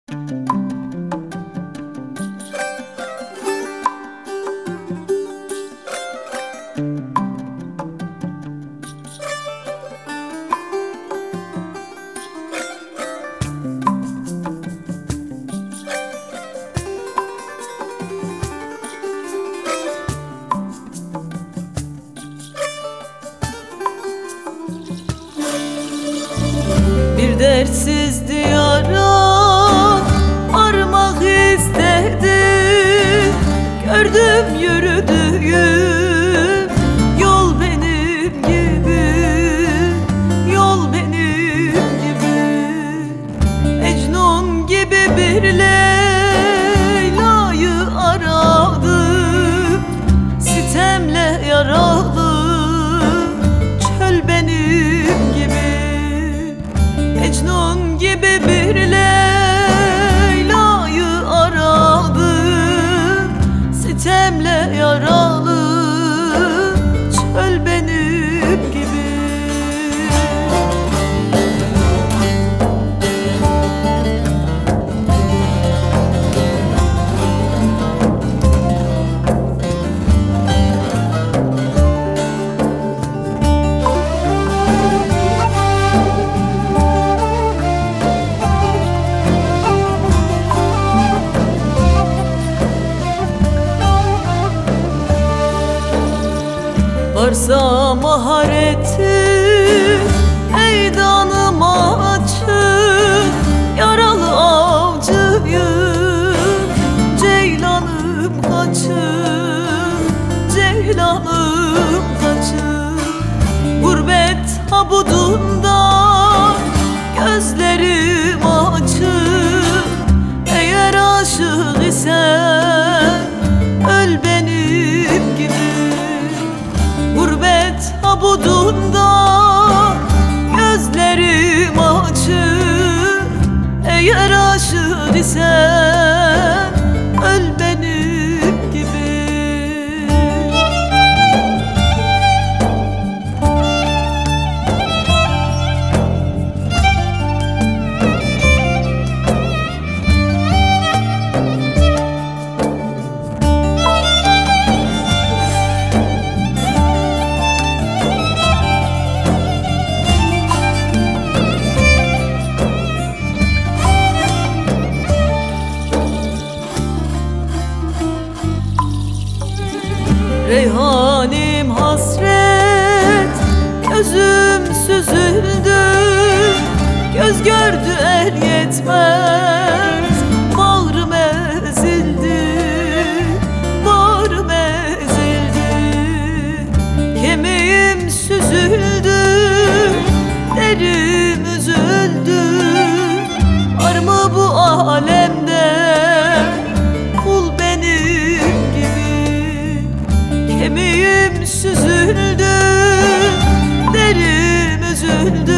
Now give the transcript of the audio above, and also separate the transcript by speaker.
Speaker 1: Bir dertsiz diyara varmak istedim. Gördüm yürüdüğüm yol benim gibi, yol benim gibi. Mecnun gibi bir Leyla'yı aradım. Sitemle yaralı çöl benim gibi. Mecnun gibi bir Leyla'yı aradım. Sitemle yaralı çöl benim gibi. Varsa mahareti meydanım açık, yaralı avcıyım, ceylanım kaçın, ceylanım kaçın. Gurbet habudunda gözlerim açık. Eğer aşık isen öl benim gibi. Gurbet habudunda gözlerim açık. Eğer aşık isen öl benim gibi. Reyhanim hasret, gözüm süzüldü. Göz gördü el yetmez, bağrım ezildi, bağrım ezildi. Kemiğim süzüldü, derim üzüldü. Var mı bu alemde kul benim gibi? Kemiğim süzüldü, derim üzüldü.